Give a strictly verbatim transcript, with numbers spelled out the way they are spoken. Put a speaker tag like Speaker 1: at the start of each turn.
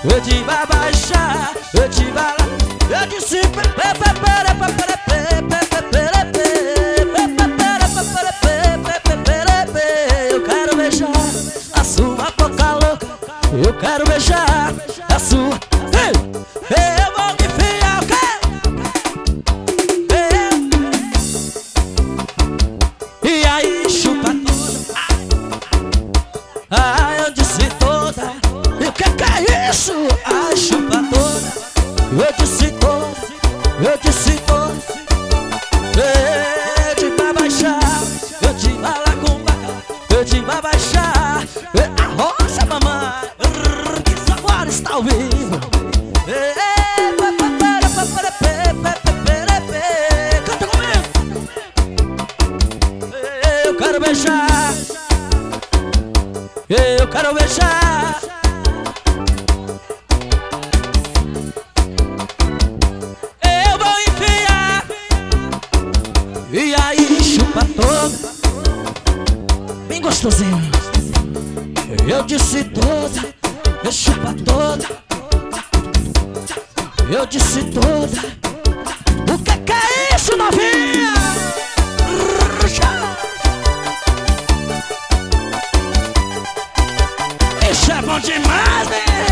Speaker 1: Eu te vai baixar, eu te vai lá. Eu disse eu quero beijar a sua boca louca. Eu quero beijar a sua. Eu vou me enfiar o quê? E aí chupa toda. Ah, eu disse toda. E o que que é isso? Ah, chupa toda. Eu disse toda. Eu disse toda. Eu te vai baixar. Eu te vai lá com bacana. Eu te vai baixar. Arrocha, mamãe. Que agora está ao vivo. Canta comigo. Eu quero beijar. Eu quero beijar. Eu vou enfiar. E aí chupa toda. Bem gostosinho. Eu disse toda. Eu chupa toda. Eu disse toda. O que que é isso, novinha? Isso é bom demais, né?